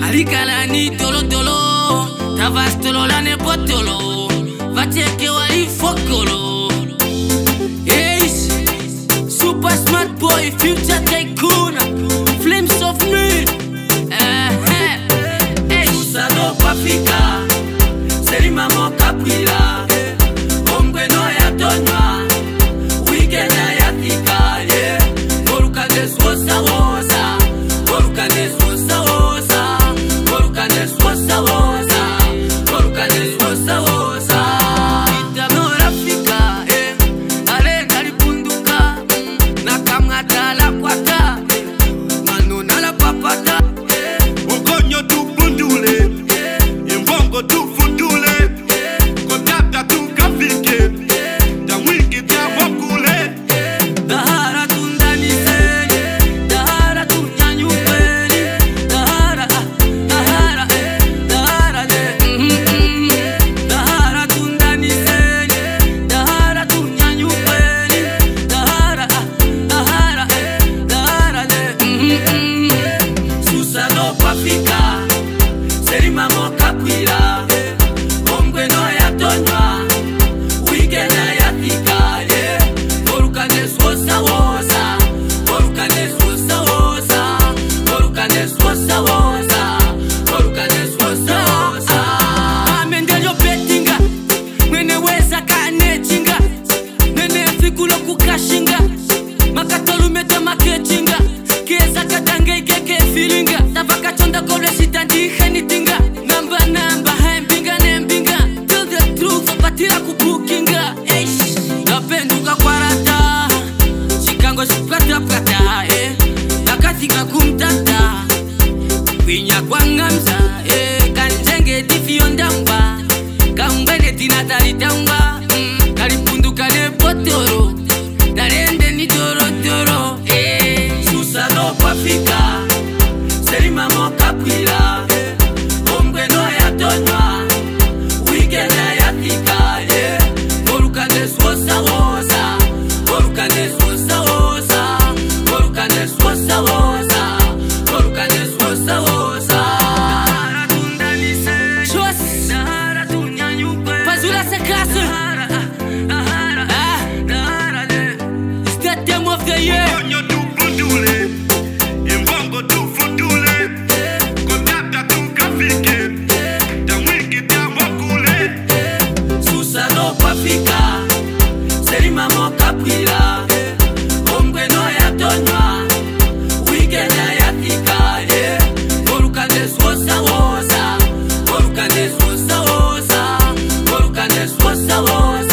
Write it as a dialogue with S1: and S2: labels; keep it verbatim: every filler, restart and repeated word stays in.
S1: Alikalani tolo tolo, tavastolo la ne potolo, vateke wali fokolo. Ace, super smart boy, future tycoon, flames of me. Usado pafika, seri mamo kapila, omgwe no ya tonwa, weekend ya tikale, moruka deswosa wosa, moruka deswosa wosa, moruka deswosa wosa, moruka deswosa wosa. Itamo rafika, eh, ale nalipunduka, na kamata la kwata, manu na la papata, eh,
S2: ukonyo tu bundule, imbongo tu fundule, kodata tu kafike, da wiki ta wakule.
S1: Dahara tundani senye, dahara tunyanyupeni, dahara, dahara, dahara le, dahara tundani senye, dahara tunyanyupeni, dahara, dahara, dahara le. Susano pafika, seri mamo kapila, omgwe no ya tonwa, weekend ya tikale, moruka deswosa wosa, moruka deswosa wosa, moruka deswosa wosa, moruka deswosa wosa. Amendelio betinga, mwene weza kane chinga, mwene fikulo kukashinga, makatolu mete makechinga, keza katange keke filinga, tabaka chonda kore sitandi khanitinga, namba namba hembinga nembinga, tell the truth opatira kubukinga. Eish, napenduka kwarata, chikango shikata pata, eh, nakatika kumtata, kwinya kwangamza, eh, kanjenge difiyondamba, kambene tinatalitamba, mm, kalipunduka ne potoro, darende ni doro doro, eh. Susano pafika, seri mamo kapila, omgwe no ya tonwa, weekend ya tikale, moruka deswosa wosa, moruka deswosa wosa, moruka deswosa wosa, moruka deswosa wosa. Dahara tundani se, chos, dahara tunyanyupe, pazula se kase, dahara, ah, dahara le. It's that time of the year.
S2: Ukonyo tu bundule, imbongo tu fundule, kodata tu kafike, da wiki ta wakule.
S1: Susano pafika, seri mamo kapila, omgwe no ya tonwa, weekend ya tikale, moruka deswosa wosa, moruka deswosa wosa, moruka deswosa wosa.